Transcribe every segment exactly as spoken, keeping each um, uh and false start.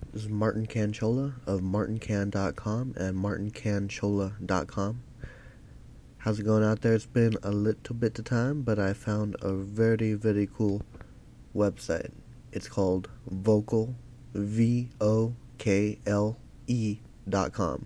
This is Martin Canchola of martin can dot com and martin canchola dot com. How's it going out there? It's been a little bit of time, but I found a very, very cool website. It's called Vokle, V O K L E dot com.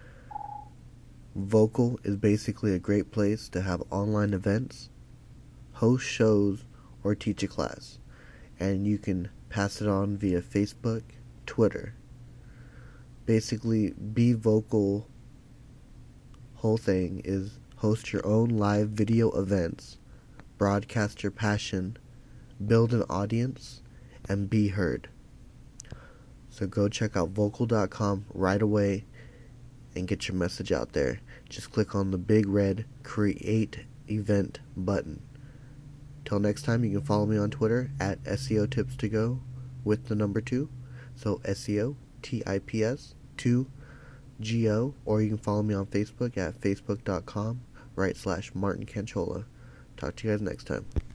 Vokle is basically a great place to have online events, host shows, or teach a class. And you can pass it on via Facebook, Twitter. Basically, Be Vokle whole thing is host your own live video events, broadcast your passion, build an audience, and be heard. So go check out Vokle dot com right away and get your message out there. Just click on the big red Create Event button. Till next time, you can follow me on Twitter at S E O Tips to Go with the number two. So S E O T I P S two G O, or you can follow me on Facebook at facebook dot com right slash Martin Canchola. Talk to you guys next time.